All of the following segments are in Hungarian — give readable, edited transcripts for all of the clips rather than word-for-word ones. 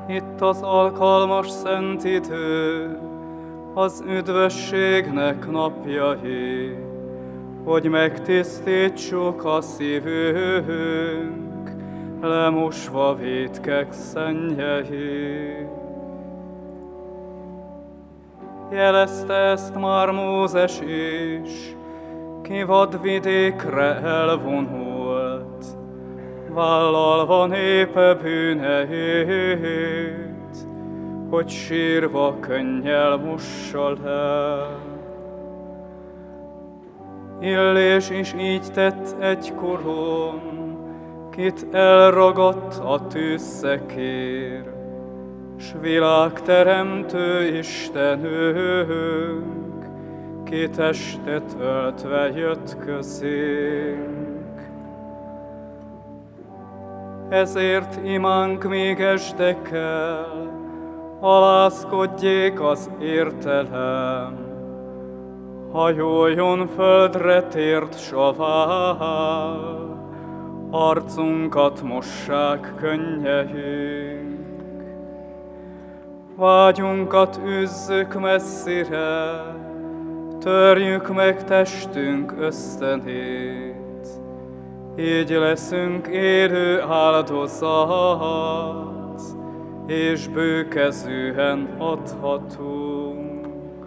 Itt az alkalmas szent idő, az üdvösségnek napjai, hogy megtisztítsuk a szívünk, lemosva vétkek szennyei. Jelezte ezt már Mózes is, ki vadvidékre elvonult, vállalva népe bűneit, hogy sírva könnyel mossa le. Illés is így tett egykoron, kit elragadt a tűzszekér, s világteremtő Istenünk, ki testet öltve jött közénk. Ezért imánk még estekkel, alázkodjék az értelem, hajoljon földre tért savá, arcunkat mossák könnyeink. Vágyunkat űzzük messzire, törjük meg testünk ösztönét, így leszünk élő áldozat, és bőkezűen adhatunk.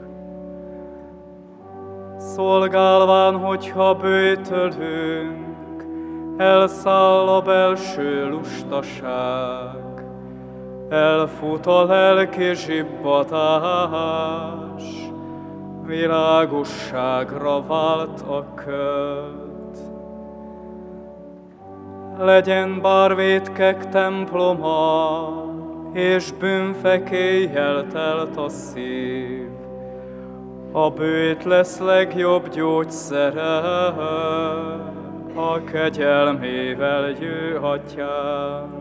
Szolgálván, hogyha bőtölünk, elszáll a belső lustaság, elfut a lelki zsibbadás, világosságra vált a köd. Legyen bár vétkek temploma, és bűnfekélyjel telt a szív, a bőt lesz legjobb gyógyszere, a kegyelmével jő atyánk.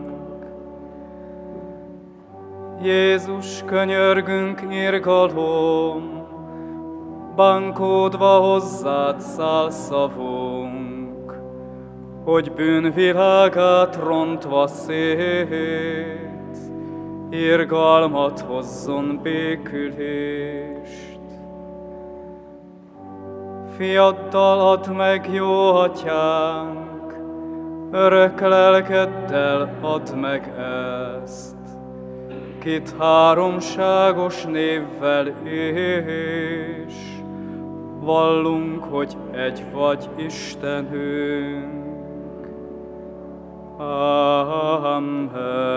Jézus, könyörgünk, irgalom, bankódva hozzád száll szavunk, hogy bűnvilágát rontva szét, irgalmat hozzon, békülést. Fiaddal add meg, jó atyánk, örök lelkeddel add meg ezt, kit háromságos névvel és vallunk, hogy egy vagy Istenünk. Amen.